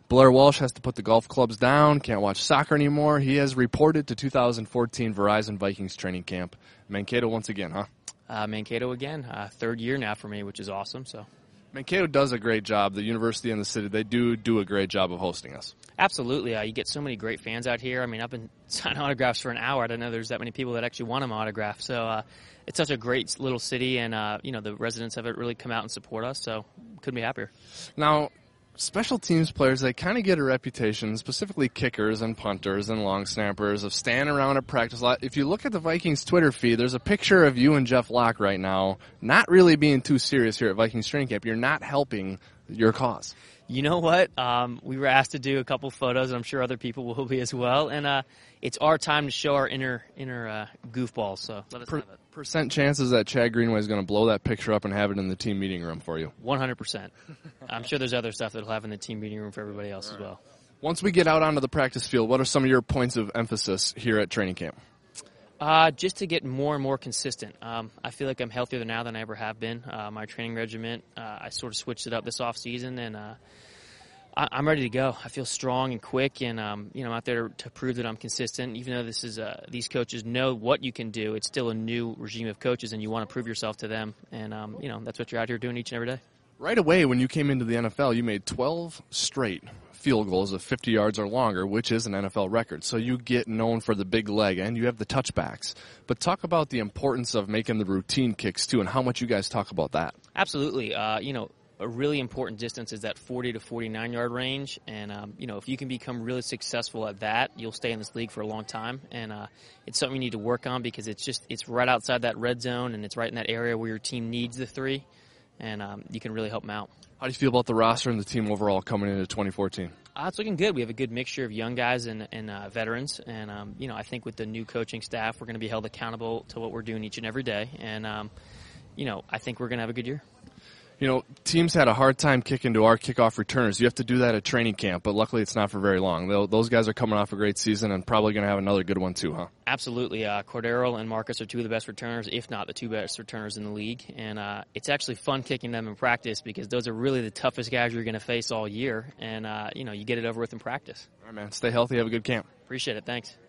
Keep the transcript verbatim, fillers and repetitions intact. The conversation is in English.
Blair Walsh has to put the golf clubs down, can't watch soccer anymore. He has reported to two thousand fourteen Verizon Vikings training camp. Mankato once again, huh? Uh, Mankato again, uh, third year now for me, which is awesome. So, Mankato does a great job. The university and the city, they do do a great job of hosting us. Absolutely. Uh, you get so many great fans out here. I mean, I've been signing autographs for an hour. I don't know there's that many people that actually want them autographed. So uh, it's such a great little city, and uh, you know the residents of it really come out and support us. So couldn't be happier. Now, special teams players, they kind of get a reputation, specifically kickers and punters and long snappers, of standing around at practice a lot. If you look at the Vikings Twitter feed, there's a picture of you and Jeff Locke right now not really being too serious here at Vikings training camp. You're not helping your cause. You know what? Um, we were asked to do a couple photos, and I'm sure other people will be as well. And uh, it's our time to show our inner inner uh, goofballs. So let us per- have it. Percent chances that Chad Greenway is going to blow that picture up and have it in the team meeting room for you. one hundred percent. I'm sure there's other stuff that will have in the team meeting room for everybody else as well. Once we get out onto the practice field, what are some of your points of emphasis here at training camp? Uh, just to get more and more consistent. Um, I feel like I'm healthier now than I ever have been. Uh, my training regimen, uh, I sort of switched it up this off season, and uh, I, I'm ready to go. I feel strong and quick, and um, you know, I'm out there to prove that I'm consistent. Even though this is uh, these coaches know what you can do, it's still a new regime of coaches, and you want to prove yourself to them. And um, you know, that's what you're out here doing each and every day. Right away, when you came into the N F L, you made twelve straight field goals of fifty yards or longer, which is an N F L record. So you get known for the big leg, and you have the touchbacks. But talk about the importance of making the routine kicks, too, and how much you guys talk about that. Absolutely. Uh, you know, a really important distance is that forty to forty-nine yard range. And, um, you know, if you can become really successful at that, you'll stay in this league for a long time. And uh, it's something you need to work on because it's just it's right outside that red zone, and it's right in that area where your team needs the three. And um, you can really help them out. How do you feel about the roster and the team overall coming into twenty fourteen? Uh, it's looking good. We have a good mixture of young guys and, and uh, veterans. And, um, you know, I think with the new coaching staff, we're going to be held accountable to what we're doing each and every day. And, um, you know, I think we're going to have a good year. You know, teams had a hard time kicking to our kickoff returners. You have to do that at training camp, but luckily it's not for very long. They'll, those guys are coming off a great season and probably going to have another good one too, huh? Absolutely. Uh, Cordero and Marcus are two of the best returners, if not the two best returners in the league. And uh, it's actually fun kicking them in practice because those are really the toughest guys you're going to face all year. And, uh, you know, you get it over with in practice. All right, man. Stay healthy. Have a good camp. Appreciate it. Thanks.